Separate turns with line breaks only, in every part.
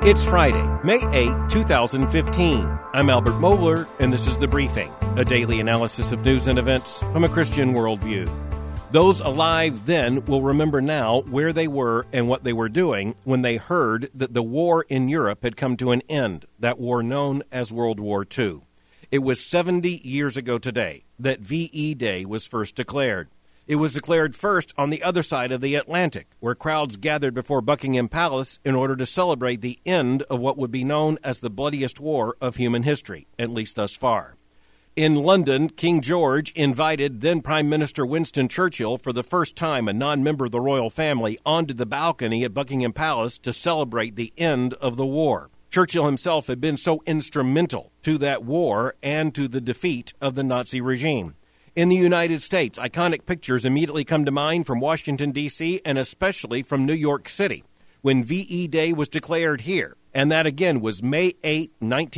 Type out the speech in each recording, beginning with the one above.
It's Friday, May 8, 2015. I'm Albert Mohler, and this is The Briefing, a daily analysis of news and events from a Christian worldview. Those alive then will remember now where they were and what they were doing when they heard that the war in Europe had come to an end, that war known as World War II. It was 70 years ago today that VE Day was first declared. It was declared first on the other side of the Atlantic, where crowds gathered before Buckingham Palace in order to celebrate the end of what would be known as the bloodiest war of human history, at least thus far. In London, King George invited then Prime Minister Winston Churchill, for the first time a non-member of the royal family, onto the balcony at Buckingham Palace to celebrate the end of the war. Churchill himself had been so instrumental to that war and to the defeat of the Nazi regime. In the United States, iconic pictures immediately come to mind from Washington, D.C., and especially from New York City, when VE Day was declared here. And that again was May 8,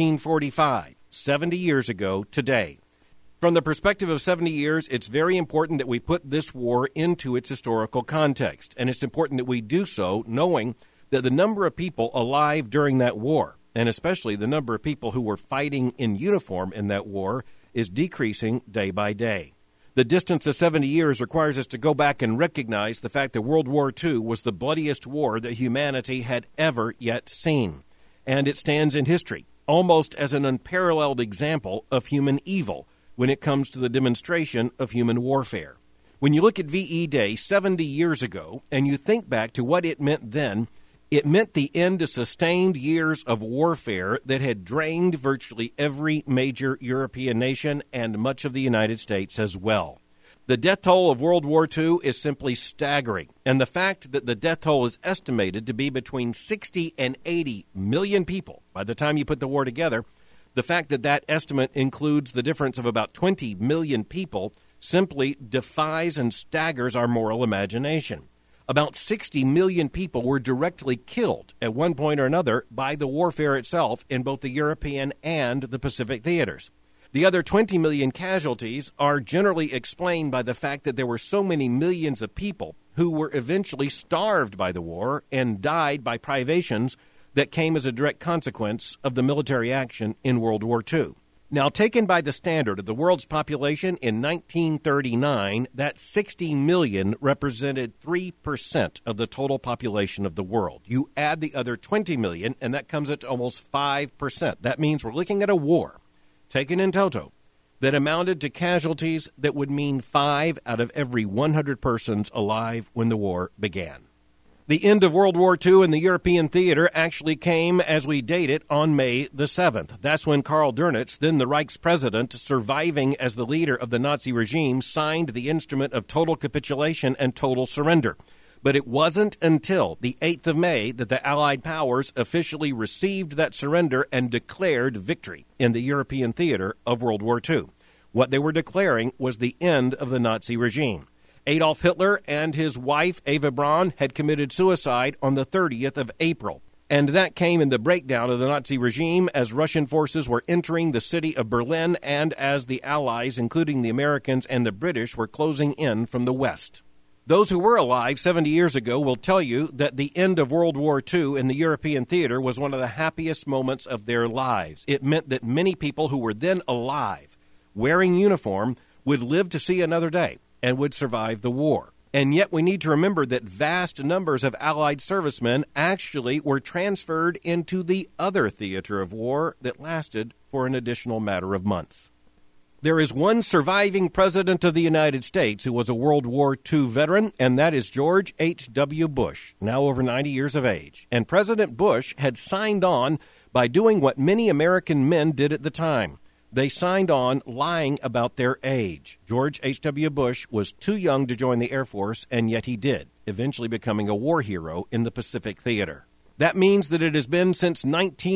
1945, 70 years ago today. From the perspective of 70 years, it's very important that we put this war into its historical context. And it's important that we do so knowing that the number of people alive during that war, and especially the number of people who were fighting in uniform in that war, is decreasing day by day. The distance of 70 years requires us to go back and recognize the fact that World War II was the bloodiest war that humanity had ever yet seen. And it stands in history almost as an unparalleled example of human evil when it comes to the demonstration of human warfare. When you look at VE Day 70 years ago and you think back to what it meant then, it meant the end of sustained years of warfare that had drained virtually every major European nation and much of the United States as well. The death toll of World War II is simply staggering, and the fact that the death toll is estimated to be between 60 and 80 million people by the time you put the war together, the fact that that estimate includes the difference of about 20 million people simply defies and staggers our moral imagination. About 60 million people were directly killed at one point or another by the warfare itself in both the European and the Pacific theaters. The other 20 million casualties are generally explained by the fact that there were so many millions of people who were eventually starved by the war and died by privations that came as a direct consequence of the military action in World War II. Now, taken by the standard of the world's population in 1939, that 60 million represented 3% of the total population of the world. You add the other 20 million, and that comes at almost 5%. That means we're looking at a war, taken in toto, that amounted to casualties that would mean 5 out of every 100 persons alive when the war began. The end of World War II in the European theater actually came, as we date it, on May the 7th. That's when Karl Dönitz, then the Reich's president, surviving as the leader of the Nazi regime, signed the instrument of total capitulation and total surrender. But it wasn't until the 8th of May that the Allied powers officially received that surrender and declared victory in the European theater of World War II. What they were declaring was the end of the Nazi regime. Adolf Hitler and his wife, Eva Braun, had committed suicide on the 30th of April. And that came in the breakdown of the Nazi regime as Russian forces were entering the city of Berlin and as the Allies, including the Americans and the British, were closing in from the west. Those who were alive 70 years ago will tell you that the end of World War II in the European theater was one of the happiest moments of their lives. It meant that many people who were then alive, wearing uniform, would live to see another day and would survive the war. And yet we need to remember that vast numbers of Allied servicemen actually were transferred into the other theater of war that lasted for an additional matter of months. There is one surviving president of the United States who was a World War II veteran, and that is George H.W. Bush, now over 90 years of age. And President Bush had signed on by doing what many American men did at the time. They signed on lying about their age. George H.W. Bush was too young to join the Air Force, and yet he did, eventually becoming a war hero in the Pacific Theater. That means that it has been since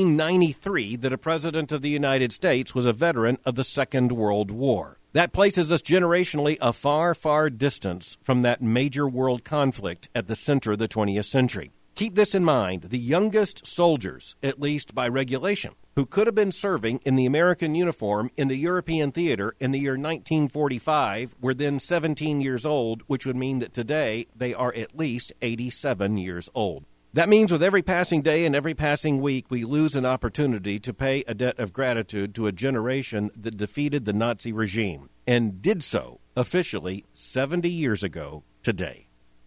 1993 that a president of the United States was a veteran of the Second World War. That places us generationally a far, far distance from that major world conflict at the center of the 20th century. Keep this in mind. The youngest soldiers, at least by regulation, who could have been serving in the American uniform in the European theater in the year 1945 were then 17 years old, which would mean that today they are at least 87 years old. That means with every passing day and every passing week, we lose an opportunity to pay a debt of gratitude to a generation that defeated the Nazi regime and did so officially 70 years ago today.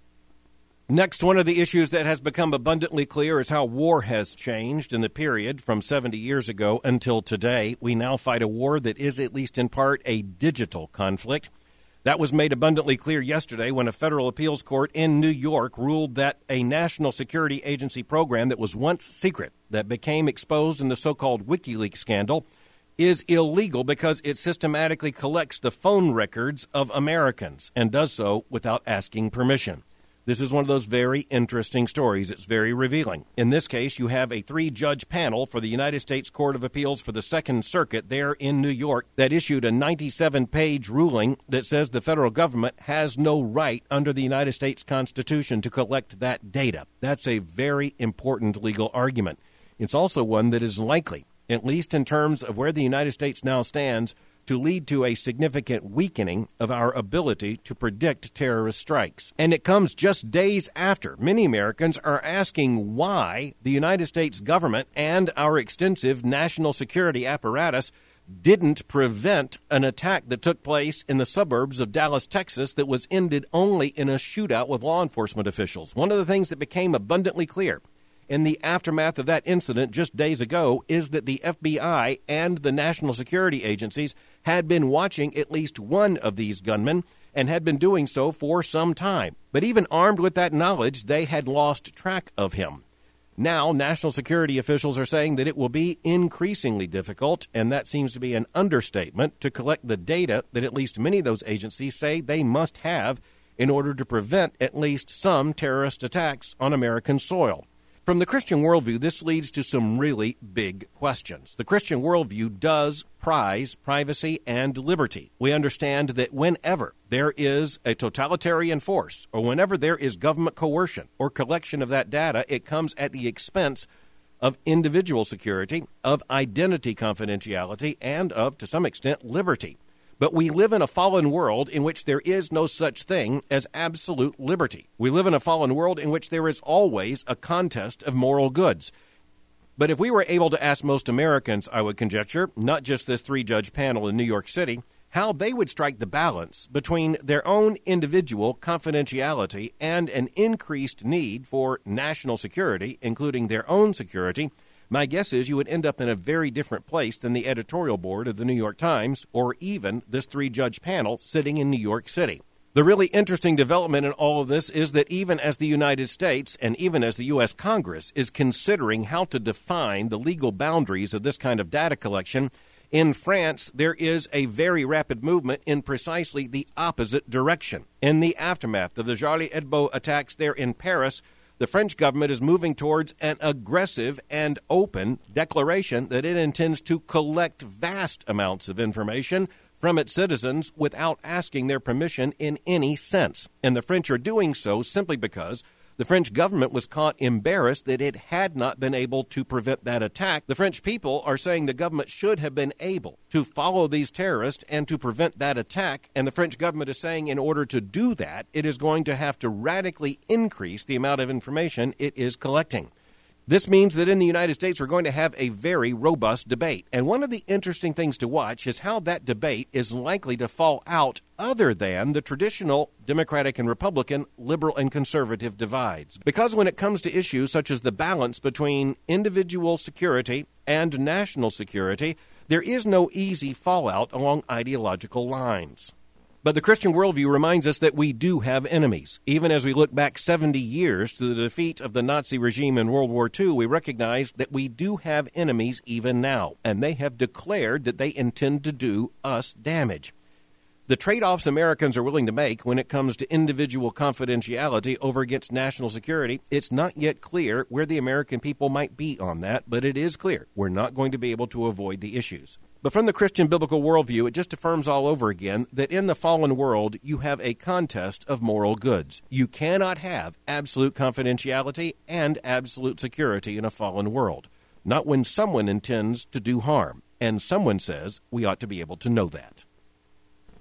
Next, one of the issues that has become abundantly clear is how war has changed in the period from 70 years ago until today. We now fight a war that is, at least in part, a digital conflict. That was made abundantly clear yesterday when a federal appeals court in New York ruled that a National Security Agency program that was once secret, that became exposed in the so-called WikiLeaks scandal, is illegal because it systematically collects the phone records of Americans and does so without asking permission. This is one of those very interesting stories. It's very revealing. In this case, you have a 3-judge panel for the United States Court of Appeals for the Second Circuit there in New York that issued a 97-page ruling that says the federal government has no right under the United States Constitution to collect that data. That's a very important legal argument. It's also one that is likely, at least in terms of where the United States now stands, to lead to a significant weakening of our ability to predict terrorist strikes. And it comes just days after many Americans are asking why the United States government and our extensive national security apparatus didn't prevent an attack that took place in the suburbs of Dallas, Texas, that was ended only in a shootout with law enforcement officials. One of the things that became abundantly clear in the aftermath of that incident just days ago is that the FBI and the national security agencies had been watching at least one of these gunmen and had been doing so for some time. But even armed with that knowledge, they had lost track of him. Now, national security officials are saying that it will be increasingly difficult, and that seems to be an understatement, to collect the data that at least many of those agencies say they must have in order to prevent at least some terrorist attacks on American soil. From the Christian worldview, this leads to some really big questions. The Christian worldview does prize privacy and liberty. We understand that whenever there is a totalitarian force or whenever there is government coercion or collection of that data, it comes at the expense of individual security, of identity confidentiality, and of, to some extent, liberty. But we live in a fallen world in which there is no such thing as absolute liberty. We live in a fallen world in which there is always a contest of moral goods. But if we were able to ask most Americans, I would conjecture, not just this 3-judge panel in New York City, how they would strike the balance between their own individual confidentiality and an increased need for national security, including their own security, my guess is you would end up in a very different place than the editorial board of the New York Times or even this 3-judge panel sitting in New York City. The really interesting development in all of this is that even as the United States and even as the U.S. Congress is considering how to define the legal boundaries of this kind of data collection, in France there is a very rapid movement in precisely the opposite direction. In the aftermath of the Charlie Hebdo attacks there in Paris, the French government is moving towards an aggressive and open declaration that it intends to collect vast amounts of information from its citizens without asking their permission in any sense. And the French are doing so simply because the French government was caught embarrassed that it had not been able to prevent that attack. The French people are saying the government should have been able to follow these terrorists and to prevent that attack. And the French government is saying in order to do that, it is going to have to radically increase the amount of information it is collecting. This means that in the United States, we're going to have a very robust debate. And one of the interesting things to watch is how that debate is likely to fall out other than the traditional Democratic and Republican, liberal and conservative divides. Because when it comes to issues such as the balance between individual security and national security, there is no easy fallout along ideological lines. But the Christian worldview reminds us that we do have enemies. Even as we look back 70 years to the defeat of the Nazi regime in World War II, we recognize that we do have enemies even now, and they have declared that they intend to do us damage. The trade-offs Americans are willing to make when it comes to individual confidentiality over against national security, it's not yet clear where the American people might be on that, but it is clear we're not going to be able to avoid the issues. But from the Christian biblical worldview, it just affirms all over again that in the fallen world, you have a contest of moral goods. You cannot have absolute confidentiality and absolute security in a fallen world. Not when someone intends to do harm, and someone says we ought to be able to know that.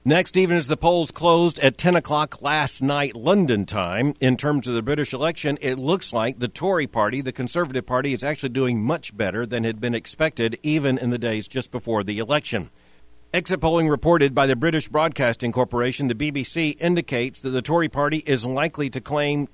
Next, even as the polls closed at 10 o'clock last night London time, in terms of the British election, it looks like the Tory party, the Conservative Party, is actually doing much better than had been expected even in the days just before the election. Exit polling reported by the British Broadcasting Corporation, the BBC, indicates that the Tory party is likely to claim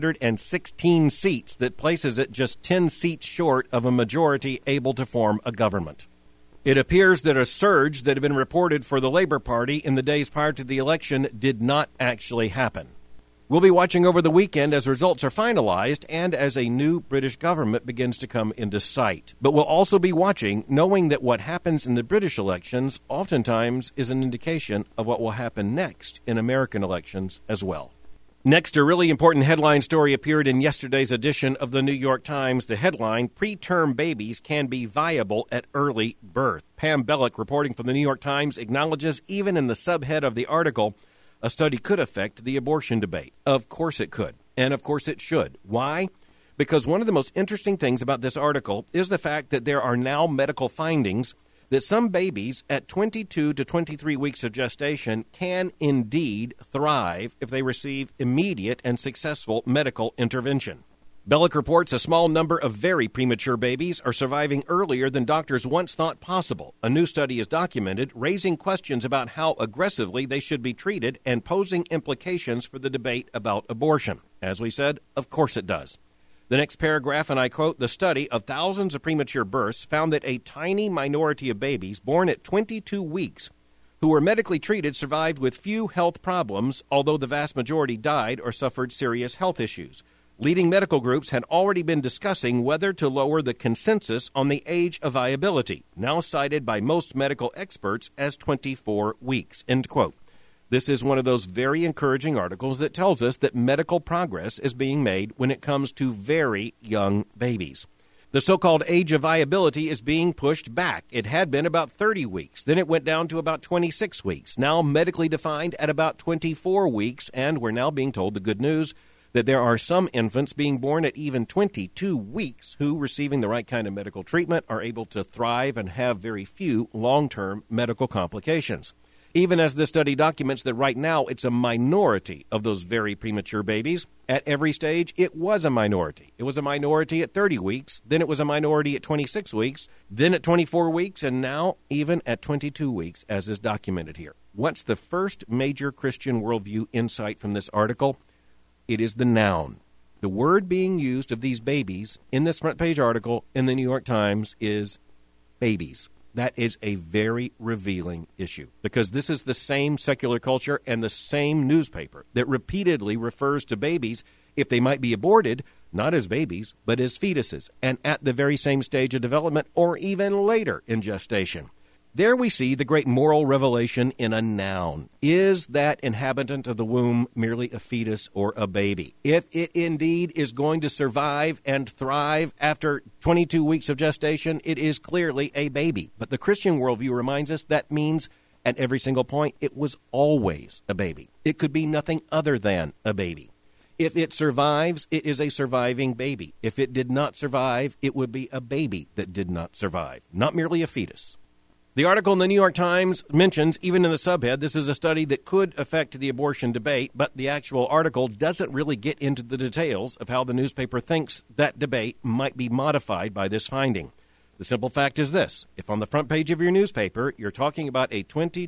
316 seats. That places it just 10 seats short of a majority able to form a government. It appears that a surge that had been reported for the Labour Party in the days prior to the election did not actually happen. We'll be watching over the weekend as results are finalized and as a new British government begins to come into sight. But we'll also be watching, knowing that what happens in the British elections oftentimes is an indication of what will happen next in American elections as well. Next, a really important headline story appeared in yesterday's edition of the New York Times. The headline, Preterm Babies Can Be Viable at Early Birth. Pam Bellick, reporting from the New York Times, acknowledges even in the subhead of the article, a study could affect the abortion debate. Of course it could, and of course it should. Why? Because one of the most interesting things about this article is the fact that there are now medical findings that some babies at 22 to 23 weeks of gestation can indeed thrive if they receive immediate and successful medical intervention. Bellick reports a small number of very premature babies are surviving earlier than doctors once thought possible. A new study is documented, raising questions about how aggressively they should be treated and posing implications for the debate about abortion. As we said, of course it does. The next paragraph, and I quote, the study of thousands of premature births found that a tiny minority of babies born at 22 weeks who were medically treated survived with few health problems, although the vast majority died or suffered serious health issues. Leading medical groups had already been discussing whether to lower the consensus on the age of viability, now cited by most medical experts as 24 weeks, end quote. This is one of those very encouraging articles that tells us that medical progress is being made when it comes to very young babies. The so-called age of viability is being pushed back. It had been about 30 weeks. Then it went down to about 26 weeks, now medically defined at about 24 weeks. And we're now being told the good news that there are some infants being born at even 22 weeks who, receiving the right kind of medical treatment, are able to thrive and have very few long-term medical complications. Even as this study documents that right now it's a minority of those very premature babies. At every stage, it was a minority. It was a minority at 30 weeks, then it was a minority at 26 weeks, then at 24 weeks, and now even at 22 weeks, as is documented here. What's the first major Christian worldview insight from this article? It is the noun. The word being used of these babies in this front page article in the New York Times is babies. That is a very revealing issue because this is the same secular culture and the same newspaper that repeatedly refers to babies, if they might be aborted, not as babies, but as fetuses, and at the very same stage of development or even later in gestation. There we see the great moral revelation in a noun. Is that inhabitant of the womb merely a fetus or a baby? If it indeed is going to survive and thrive after 22 weeks of gestation, it is clearly a baby. But the Christian worldview reminds us that means at every single point it was always a baby. It could be nothing other than a baby. If it survives, it is a surviving baby. If it did not survive, it would be a baby that did not survive, not merely a fetus. The article in the New York Times mentions, even in the subhead, this is a study that could affect the abortion debate, but the actual article doesn't really get into the details of how the newspaper thinks that debate might be modified by this finding. The simple fact is this. If on the front page of your newspaper you're talking about a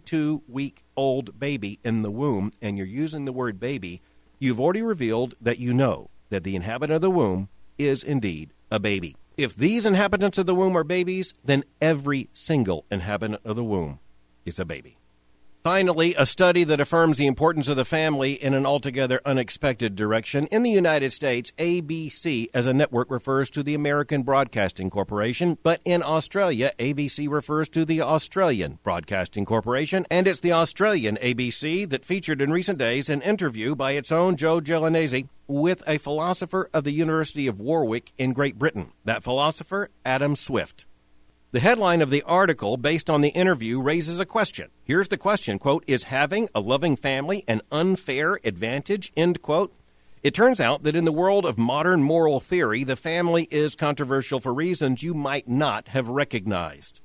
22-week-old baby in the womb and you're using the word baby, you've already revealed that you know that the inhabitant of the womb is indeed a baby. If these inhabitants of the womb are babies, then every single inhabitant of the womb is a baby. Finally, a study that affirms the importance of the family in an altogether unexpected direction. In the United States, ABC as a network refers to the American Broadcasting Corporation, but in Australia, ABC refers to the Australian Broadcasting Corporation, and it's the Australian ABC that featured in recent days an interview by its own Joe Gelonesi with a philosopher of the University of Warwick in Great Britain. That philosopher, Adam Swift. The headline of the article, based on the interview, raises a question. Here's the question, quote, is having a loving family an unfair advantage, end quote? It turns out that in the world of modern moral theory, the family is controversial for reasons you might not have recognized.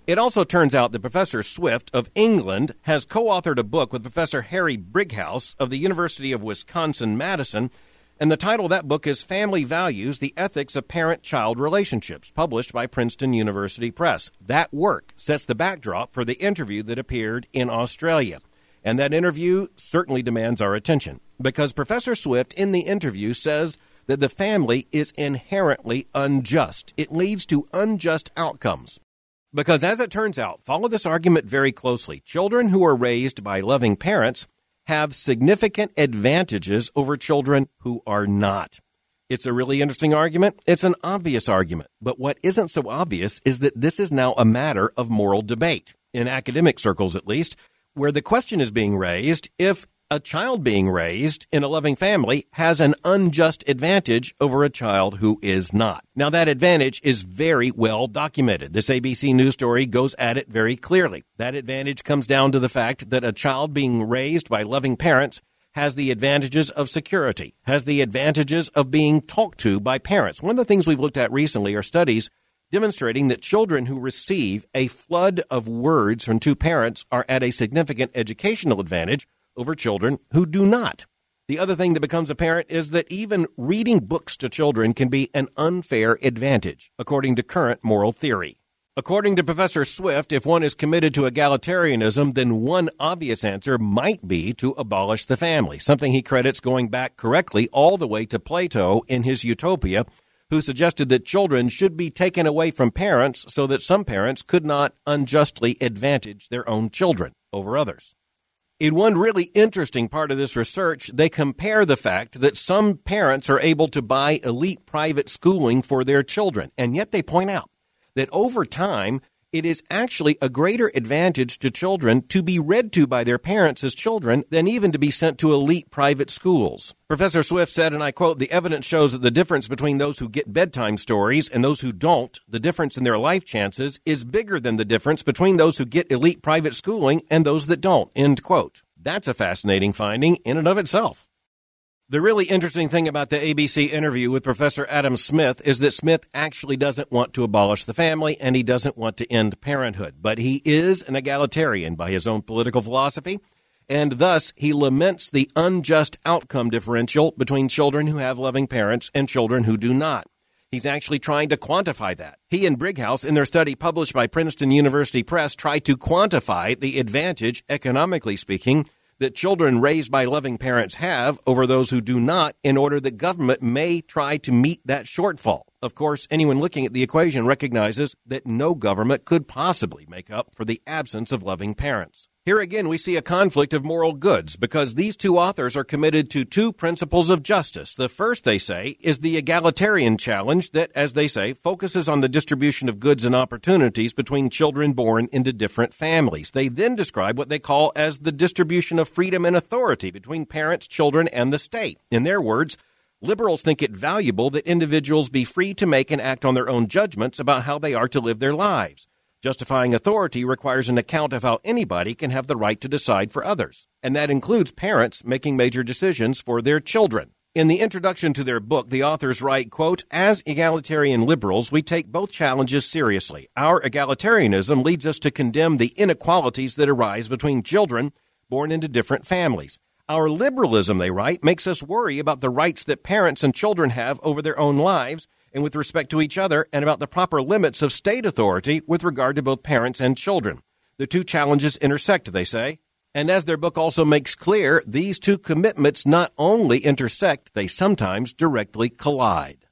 It also turns out that Professor Swift of England has co-authored a book with Professor Harry Brighouse of the University of Wisconsin-Madison, and the title of that book is Family Values, The Ethics of Parent-Child Relationships, published by Princeton University Press. That work sets the backdrop for the interview that appeared in Australia. And that interview certainly demands our attention, because Professor Swift in the interview says that the family is inherently unjust. It leads to unjust outcomes. Because as it turns out, follow this argument very closely, children who are raised by loving parents have significant advantages over children who are not. It's a really interesting argument. It's an obvious argument. But what isn't so obvious is that this is now a matter of moral debate, in academic circles at least, where the question is being raised if a child being raised in a loving family has an unjust advantage over a child who is not. Now, that advantage is very well documented. This ABC News story goes at it very clearly. That advantage comes down to the fact that a child being raised by loving parents has the advantages of security, has the advantages of being talked to by parents. One of the things we've looked at recently are studies demonstrating that children who receive a flood of words from two parents are at a significant educational advantage over children who do not. The other thing that becomes apparent is that even reading books to children can be an unfair advantage, according to current moral theory. According to Professor Swift, if one is committed to egalitarianism, then one obvious answer might be to abolish the family, something he credits going back correctly all the way to Plato in his Utopia, who suggested that children should be taken away from parents so that some parents could not unjustly advantage their own children over others. In one really interesting part of this research, they compare the fact that some parents are able to buy elite private schooling for their children, and yet they point out that over time, it is actually a greater advantage to children to be read to by their parents as children than even to be sent to elite private schools. Professor Swift said, and I quote, "The evidence shows that the difference between those who get bedtime stories and those who don't, the difference in their life chances, is bigger than the difference between those who get elite private schooling and those that don't," end quote. That's a fascinating finding in and of itself. The really interesting thing about the ABC interview with Professor Adam Smith is that Smith actually doesn't want to abolish the family and he doesn't want to end parenthood, but he is an egalitarian by his own political philosophy, and thus he laments the unjust outcome differential between children who have loving parents and children who do not. He's actually trying to quantify that. He and Brighouse, in their study published by Princeton University Press, try to quantify the advantage, economically speaking, that children raised by loving parents have over those who do not, in order that government may try to meet that shortfall. Of course, anyone looking at the equation recognizes that no government could possibly make up for the absence of loving parents. Here again, we see a conflict of moral goods because these two authors are committed to two principles of justice. The first, they say, is the egalitarian challenge that, as they say, focuses on the distribution of goods and opportunities between children born into different families. They then describe what they call as the distribution of freedom and authority between parents, children, and the state. In their words, liberals think it valuable that individuals be free to make and act on their own judgments about how they are to live their lives. Justifying authority requires an account of how anybody can have the right to decide for others, and that includes parents making major decisions for their children. In the introduction to their book, the authors write, quote, "As egalitarian liberals, we take both challenges seriously. Our egalitarianism leads us to condemn the inequalities that arise between children born into different families. Our liberalism," they write, "makes us worry about the rights that parents and children have over their own lives and with respect to each other, and about the proper limits of state authority with regard to both parents and children. The two challenges intersect," they say. And as their book also makes clear, these two commitments not only intersect, they sometimes directly collide.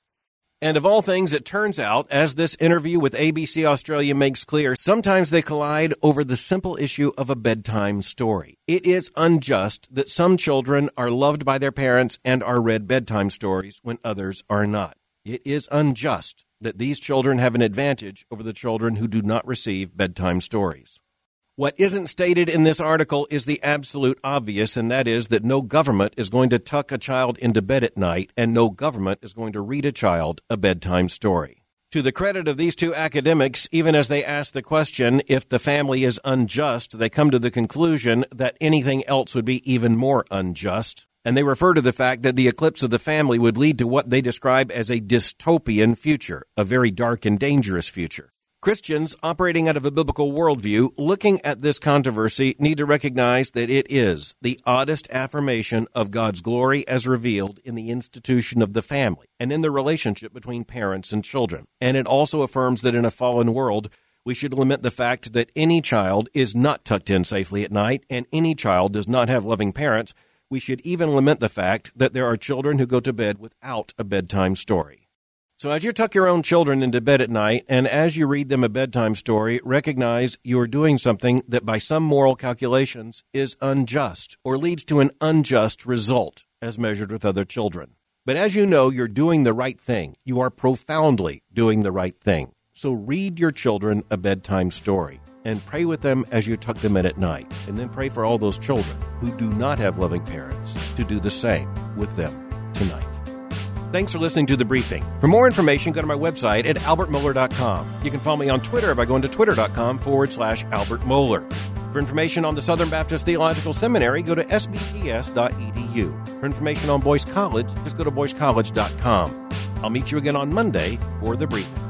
And of all things, it turns out, as this interview with ABC Australia makes clear, sometimes they collide over the simple issue of a bedtime story. It is unjust that some children are loved by their parents and are read bedtime stories when others are not. It is unjust that these children have an advantage over the children who do not receive bedtime stories. What isn't stated in this article is the absolute obvious, and that is that no government is going to tuck a child into bed at night, and no government is going to read a child a bedtime story. To the credit of these two academics, even as they ask the question if the family is unjust, they come to the conclusion that anything else would be even more unjust. And they refer to the fact that the eclipse of the family would lead to what they describe as a dystopian future, a very dark and dangerous future. Christians operating out of a biblical worldview looking at this controversy need to recognize that it is the oddest affirmation of God's glory as revealed in the institution of the family and in the relationship between parents and children. And it also affirms that in a fallen world, we should lament the fact that any child is not tucked in safely at night and any child does not have loving parents. We should even lament the fact that there are children who go to bed without a bedtime story. So as you tuck your own children into bed at night, and as you read them a bedtime story, recognize you are doing something that by some moral calculations is unjust or leads to an unjust result as measured with other children. But as you know, you're doing the right thing. You are profoundly doing the right thing. So read your children a bedtime story and pray with them as you tuck them in at night. And then pray for all those children who do not have loving parents to do the same with them tonight. Thanks for listening to The Briefing. For more information, go to my website at albertmohler.com. You can follow me on Twitter by going to twitter.com/Albert Mohler. For information on the Southern Baptist Theological Seminary, go to sbts.edu. For information on Boyce College, just go to boycecollege.com. I'll meet you again on Monday for The Briefing.